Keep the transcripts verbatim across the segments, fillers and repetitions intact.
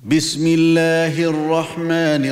بسم الله الرحمن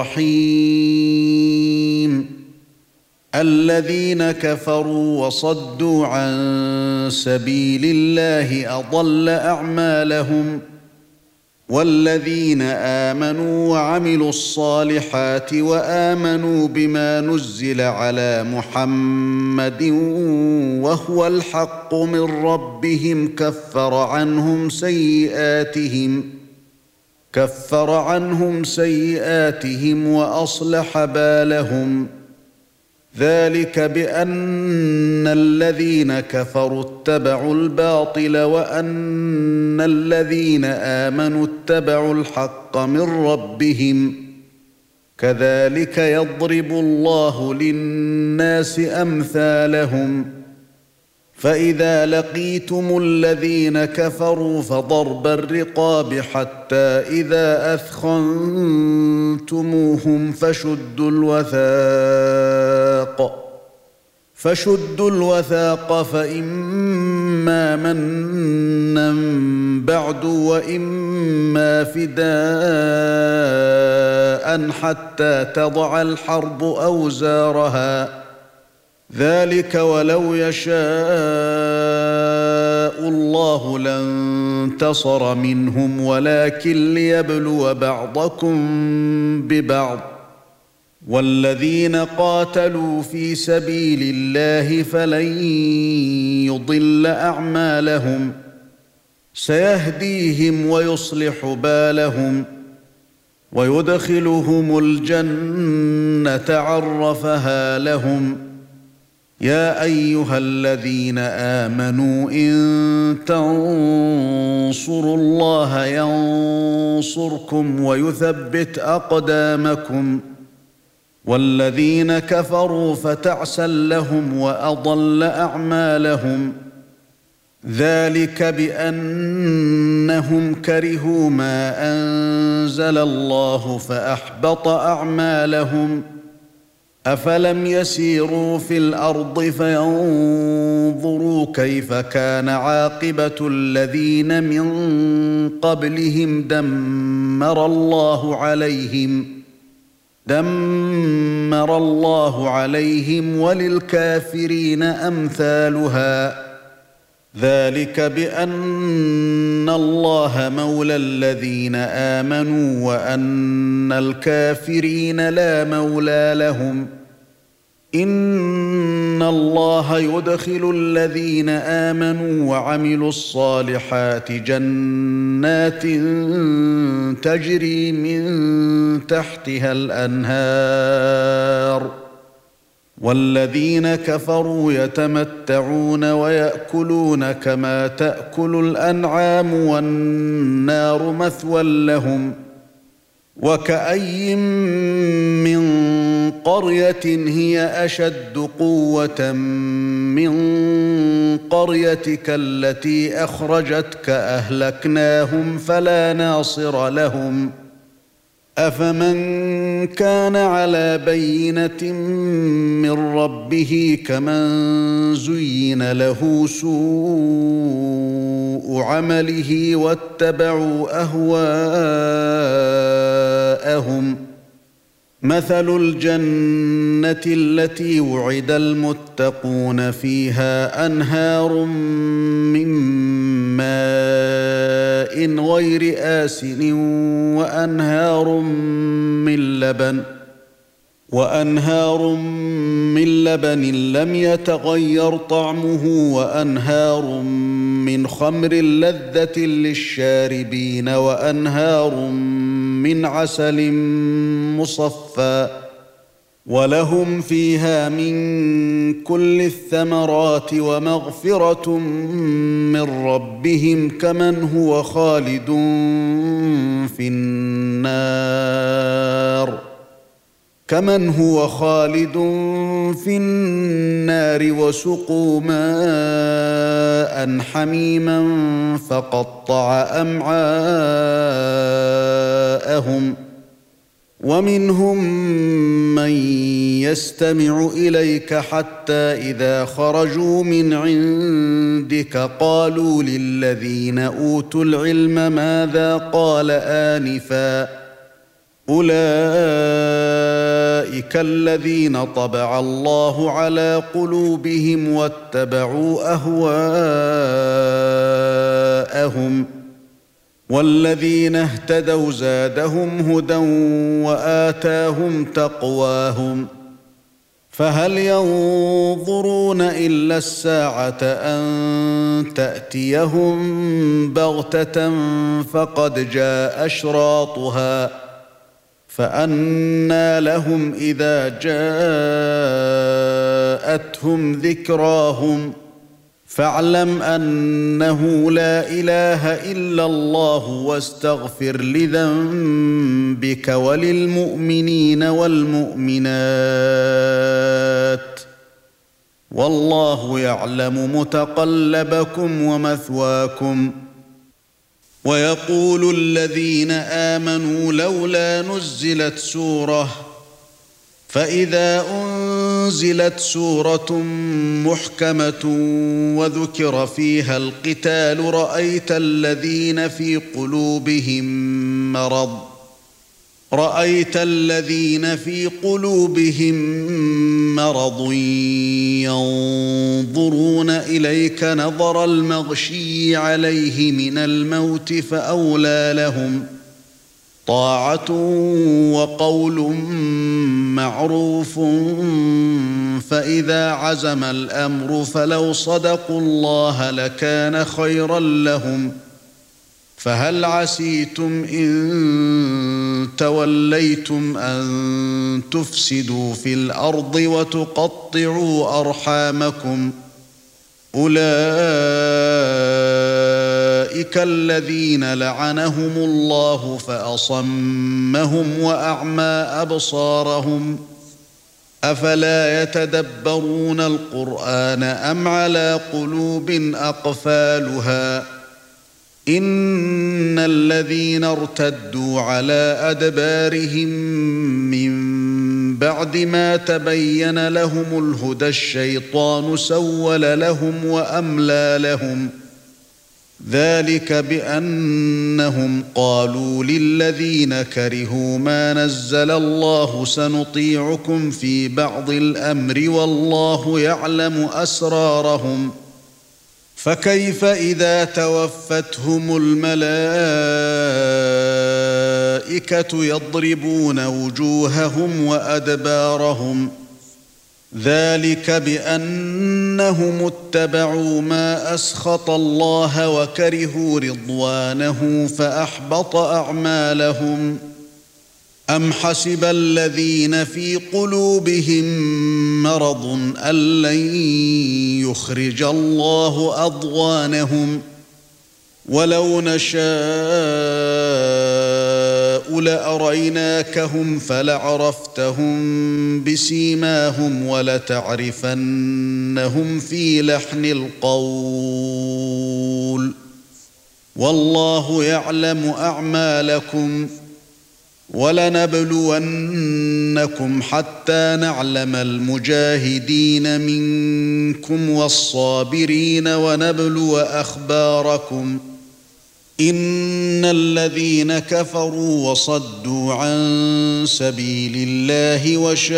الرحيم الذين كفروا وصدوا عن سبيل الله أضل أعمالهم والذين آمنوا وعملوا الصالحات وآمنوا بما نزل على محمد وهو الحق من ربهم كفر عنهم سيئاتهم كفر عنهم سيئاتهم وأصلح بالهم ذلك بأن الذين كفروا اتبعوا الباطل وأن الذين آمنوا اتبعوا الحق من ربهم كذلك يضرب الله للناس أمثالهم فإذا لقيتم الذين كفروا فضرب الرقاب حتى إذا أثخنتموهم فشدوا الوثاق فشدوا الوثاق فإما منا بعد وإما فداء حتى تضع الحرب أوزارها ذلك ولو يشاء الله لانتصر منهم ولكن ليبلو بعضكم ببعض والذين قاتلوا في سبيل الله فلن يضل أعمالهم سيهديهم ويصلح بالهم ويدخلهم الجنة عرفها لهم يا أيها الذين آمنوا إن تنصروا الله ينصركم ويثبت أقدامكم والذين كفروا فتعسا لهم وأضل أعمالهم ذلك بأنهم كرهوا ما أنزل الله فأحبط أعمالهم أفلم يسيروا في الأرض فينظروا كيف كان عاقبة الذين من قبلهم دمر الله عليهم دمر الله عليهم وللكافرين أمثالها ذلك بأن الله مولى الذين آمنوا وأن الكافرين لا مولى لهم إن الله يدخل الذين آمنوا وعملوا الصالحات جنات تجري من تحتها الأنهار والذين كفروا يتمتعون ويأكلون كما تأكل الأنعام والنار مثوى لهم وكأي من قرية هي أشد قوة من قريتك التي أخرجتك أهلكناهم فلا ناصر لهم أفمن كان على بينة من ربه كمن زين له سوء عمله واتبعوا أهواءهم مثل الجنة التي وعد المتقون فيها أنهار من ماء غير آسن وأنهار من لبن وأنهار من لبن لم يتغير طعمه وأنهار من خمر لذة للشاربين وأنهار من عسل مصفى ولهم فيها من كل الثمرات ومغفرة من ربهم كمن هو خالد في النار كمن هو خالد في النار وسقوا ماء حميما فقطع أمعاءهم ومنهم من يستمع إليك حتى إذا خرجوا من عندك قالوا للذين أوتوا العلم ماذا قال آنفا أولئك الذين طبع الله على قلوبهم واتبعوا أهواءهم والذين اهتدوا زادهم هدى وآتاهم تقواهم فهل ينظرون إلا الساعة أن تأتيهم بغتة فقد جاء أشراطها فأنى لهم إذا جاءتهم ذكراهم فاعلم أنه لا إله إلا الله واستغفر لذنبك وللمؤمنين والمؤمنات والله يعلم متقلبكم ومثواكم ويقول الذين آمنوا لولا نزلت سورة فإذا أنزلت سورة محكمة وذكر فيها القتال رأيت الذين في قلوبهم مرض رأيت الذين في قلوبهم مرض ينظرون إليك نظر المغشي عليه من الموت فأولى لهم طاعة وقول معروف فإذا عزم الأمر فلو صدقوا الله لكان خيرا لهم فهل عسيتم إن توليتم أن تفسدوا في الأرض وتقطعوا أرحامكم أولئك الذين لعنهم الله فأصمهم وأعمى أبصارهم أفلا يتدبرون القرآن أم على قلوب أقفالها إن الذين ارتدوا على أدبارهم من بعد ما تبين لهم الهدى الشيطان سول لهم وأملى لهم ذلك بأنهم قالوا للذين كرهوا ما نزل الله سنطيعكم في بعض الأمر والله يعلم أسرارهم فكيف إذا توفتهم الملائكة يضربون وجوههم وأدبارهم ذلك بأنهم اتبعوا ما أسخط الله وكرهوا رضوانه فأحبط أعمالهم أم حسب الذين في قلوبهم مرض أن لن يخرج الله أضغانهم ولو نشاء لأريناكهم فلعرفتهم بسيماهم ولتعرفنهم في لحن القول والله يعلم أعمالكم ولنبلونكم حتى نعلم المجاهدين منكم والصابرين ونبلو أخباركم إن الذين كفروا وصدوا عن سبيل الله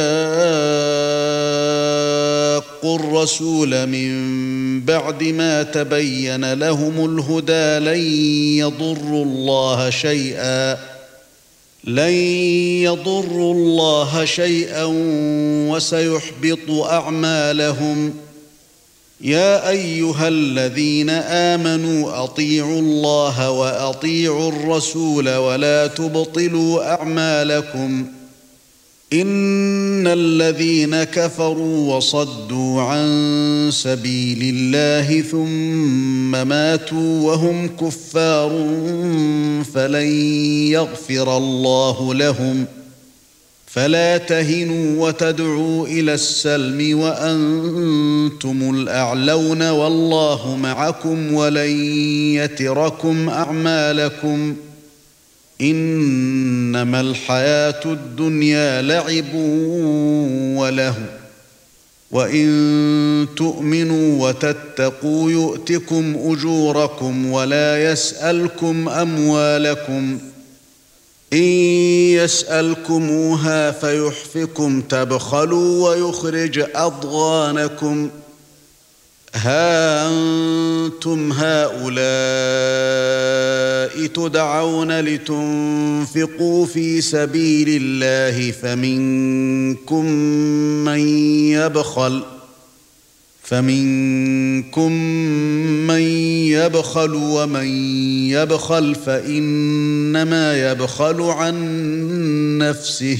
وشاقوا الرسول من بعد ما تبين لهم الهدى لن يضروا الله شيئا لن يضروا الله شيئا وسيحبط أعمالهم يا أيها الذين آمنوا أطيعوا الله وأطيعوا الرسول ولا تبطلوا أعمالكم إن الذين كفروا وصدوا عن سبيل الله ثم ماتوا وهم كفار فلن يغفر الله لهم فلا تهنوا وتدعوا إلى السلم وأنتم الأعلون والله معكم ولن يتركم أعمالكم إنما إنما الحياة الدنيا لعب ولهو وإن تؤمنوا وتتقوا يؤتكم أجوركم ولا يسألكم أموالكم إن يسألكموها فيحفكم تبخلوا ويخرج أضغانكم ها أنتم هؤلاء تدعون لتنفقوا في سبيل الله فمنكم من يبخل فمنكم من يبخل ومن يبخل فإنما يبخل عن نفسه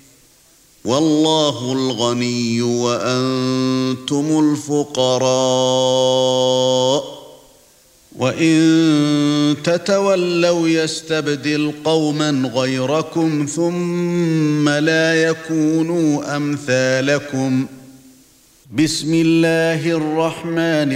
والله الغني وأنتم الفقراء وإن تتولوا يستبدل قوما غيركم ثم لا يكونوا أمثالكم بسم الله الرحمن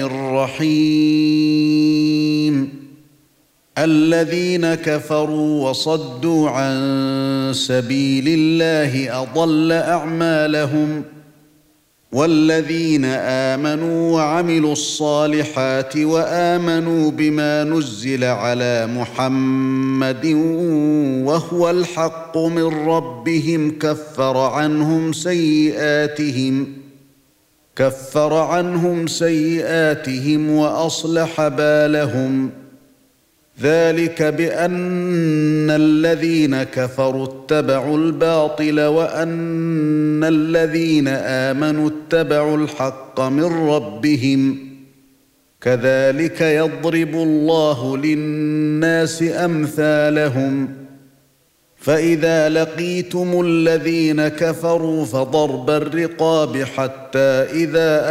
الرحيم الذين كفروا وصدوا عن سبيل الله أضل أعمالهم والذين آمنوا وعملوا الصالحات وآمنوا بما نزل على محمد وهو الحق من ربهم كفر عنهم سيئاتهم كفر عنهم سيئاتهم وأصلح بالهم ذلك بأن الذين كفروا اتبعوا الباطل وأن الذين آمنوا اتبعوا الحق من ربهم كذلك يضرب الله للناس أمثالهم فإذا لقيتم الذين كفروا فضرب الرقاب حتى إذا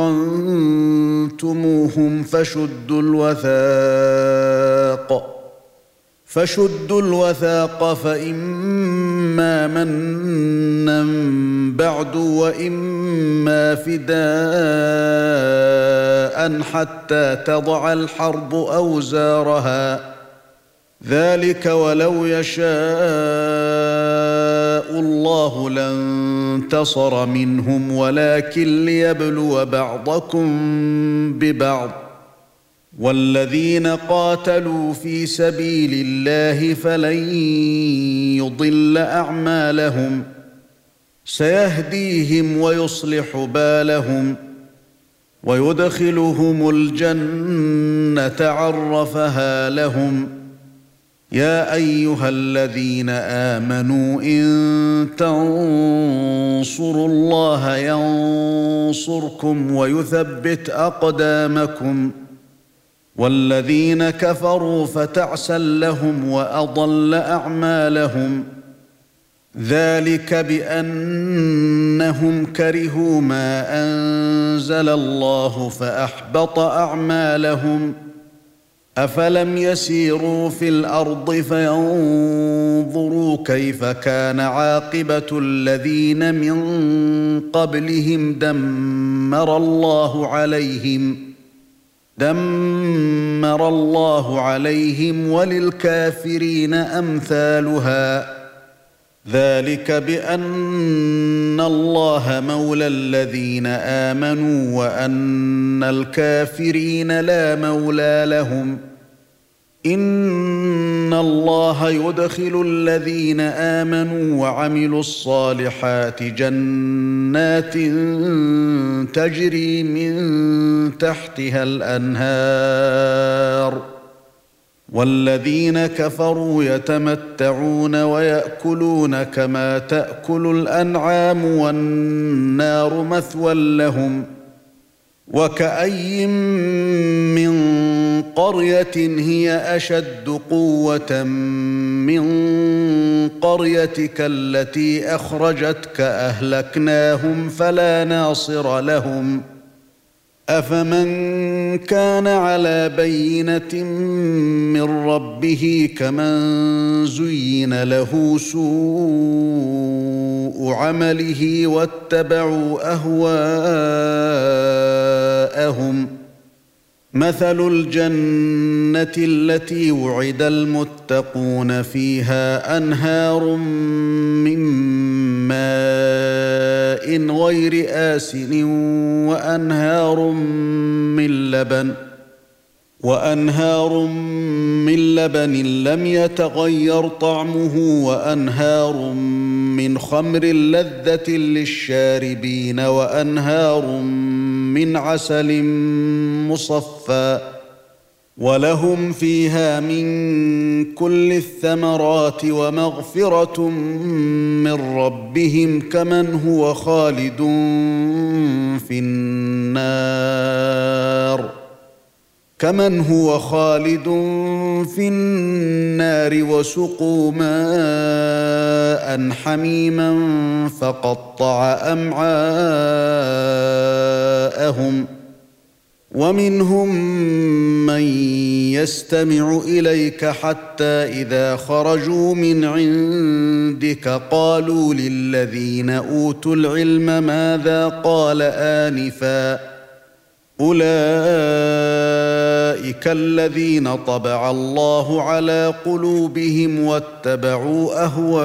أثخنتموهم فشدوا الوثاق فشدوا الوثاق فإما منا بعد وإما فداء حتى تضع الحرب أوزارها ذلك ولو يشاء الله لانتصر منهم ولكن ليبلو بعضكم ببعض والذين قاتلوا في سبيل الله فلن يضل أعمالهم سيهديهم ويصلح بالهم ويدخلهم الجنة عرفها لهم يا أيها الذين آمنوا إن تنصروا الله ينصركم ويثبت أقدامكم والذين كفروا فتعسا لهم وأضل أعمالهم ذلك بأنهم كرهوا ما أنزل الله فأحبط أعمالهم أفلم يسيروا في الأرض فينظروا كيف كان عاقبة الذين من قبلهم دمر الله عليهم دمر الله عليهم وللكافرين أمثالها ذلك بأن الله مولى الذين آمنوا وأن الكافرين لا مولى لهم إن الله يدخل الذين آمنوا وعملوا الصالحات جنات تجري من تحتها الأنهار والذين كفروا يتمتعون ويأكلون كما تأكل الأنعام والنار مثوى لهم وكأي من قرية هي أشد قوة من قريتك التي أخرجتك أهلكناهم فلا ناصر لهم أفمن كان على بينة من ربه كمن زين له سوء عمله واتبعوا أهواءهم مثل الجنة التي وعد المتقون فيها أنهار من ماء غير آسن وأنهار من لبن وأنهار من لبن لم يتغير طعمه وأنهار من خمر لذة للشاربين وأنهار من عسل مصفى ولهم فيها من كل الثمرات ومغفرة من ربهم كمن هو خالد في النار كمن هو خالد في النار وسقوا ماء حميما فقطع أمعاءهم ومنهم من يستمع إليك حتى إذا خرجوا من عندك قالوا للذين أوتوا العلم ماذا قال آنفا أولئك الذين طبع الله على قلوبهم واتبعوا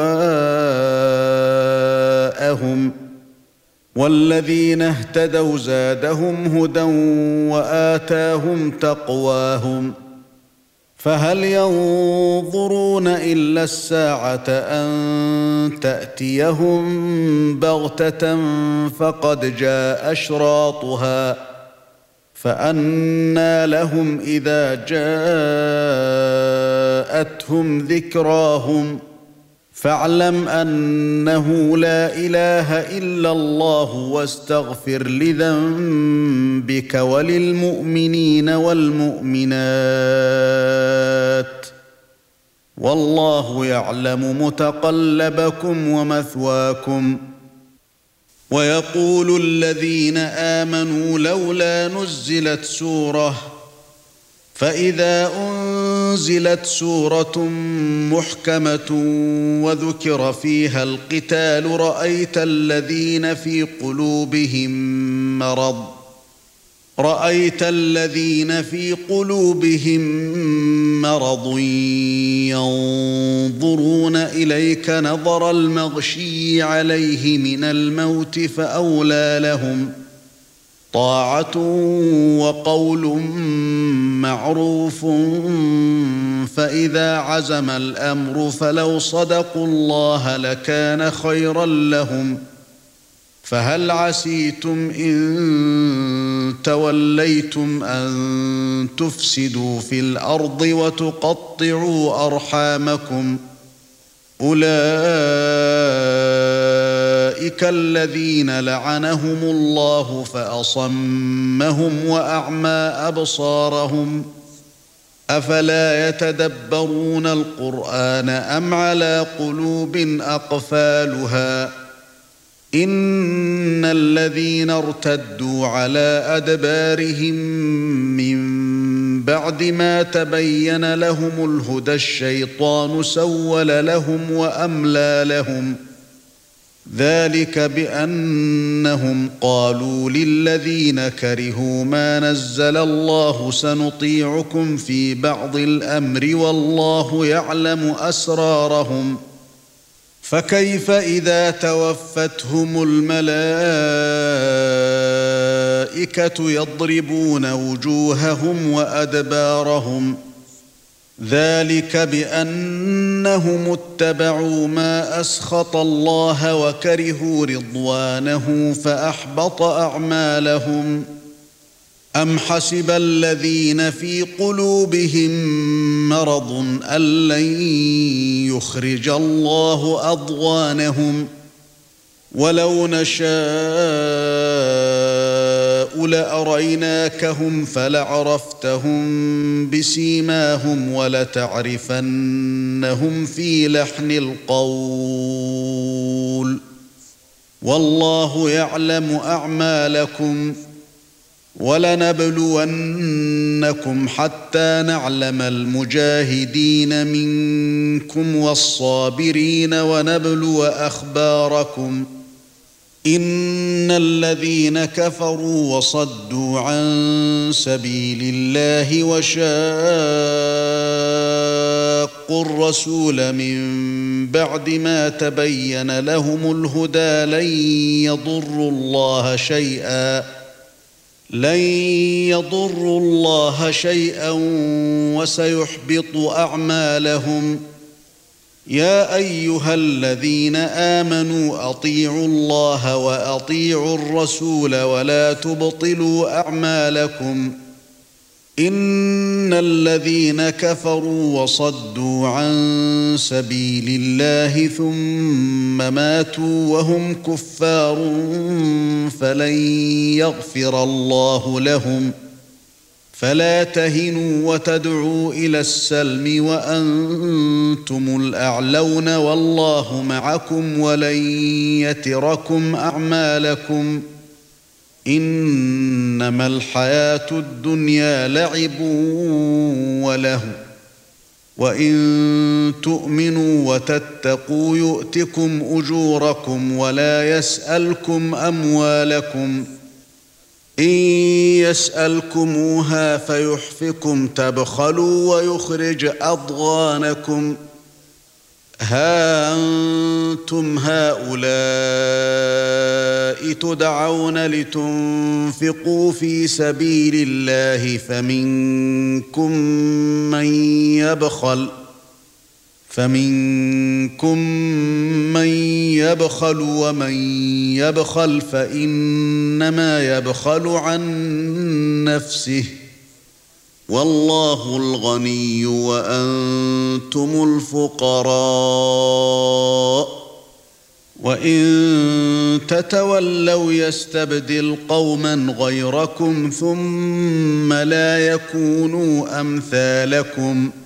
أهواءهم والذين اهتدوا زادهم هدى وآتاهم تقواهم فهل ينظرون إلا الساعة أن تأتيهم بغتة فقد جاء أشراطها فأنى لهم إذا جاءتهم ذكراهم فاعلم أنه لا إله إلا الله واستغفر لذنبك وللمؤمنين والمؤمنات والله يعلم متقلبكم ومثواكم ويقول الذين آمنوا لولا نزلت سورة فإذا أنزلت سورة محكمة وذكر فيها القتال رأيت الذين في قلوبهم مرض رأيت الذين في قلوبهم مرض ينظرون إليك نظر المغشي عليه من الموت فأولى لهم طاعة وقول معروف فإذا عزم الأمر فلو صدقوا الله لكان خيرا لهم فهل عسيتم إن توليتم أن تفسدوا في الأرض وتقطعوا أرحامكم أولئك الذين لعنهم الله فأصمهم وأعمى أبصارهم أفلا يتدبرون القرآن أم على قلوب أقفالها إن الذين ارتدوا على أدبارهم من بعد ما تبين لهم الهدى الشيطان سول لهم وأملى لهم ذلك بأنهم قالوا للذين كرهوا ما نزل الله سنطيعكم في بعض الأمر والله يعلم أسرارهم فكيف إذا توفتهم الملائكة يضربون وجوههم وأدبارهم ذلك بأنهم اتبعوا ما أسخط الله وكرهوا رضوانه فأحبط أعمالهم أم حسب الذين في قلوبهم مرض أن لن يخرج الله أضغانهم ولو نشاء لأريناكهم فلعرفتهم بسيماهم ولتعرفنهم في لحن القول والله يعلم أعمالكم ولنبلونكم حتى نعلم المجاهدين منكم والصابرين ونبلو أخباركم إن الذين كفروا وصدوا عن سبيل الله وشاقوا الرسول من بعد ما تبين لهم الهدى لن يضروا الله شيئا لن يضروا الله شيئا وسيحبط أعمالهم. يا أيها الذين آمنوا أطيعوا الله وأطيعوا الرسول ولا تبطلوا أعمالكم. إن الذين كفروا وصدوا عن سبيل الله ثم ماتوا وهم كفار فلن يغفر الله لهم. فلا تهنوا وتدعوا إلى السلم وأنتم الأعلون والله معكم ولن يتركم أعمالكم. إنما الحياة الدنيا لعب وله وإن تؤمنوا وتتقوا يؤتكم أجوركم ولا يسألكم أموالكم. إن يسألكموها فيحفكم تبخلوا ويخرج أضغانكم. ها أنتم هؤلاء تدعون لتنفقوا في سبيل الله فمنكم من يبخل فمنكم من يبخل ومن يبخل فإنما يبخل عن نفسه والله الغني وأنتم الفقراء. وإن تتولوا يستبدل قوما غيركم ثم لا يكونوا أمثالكم.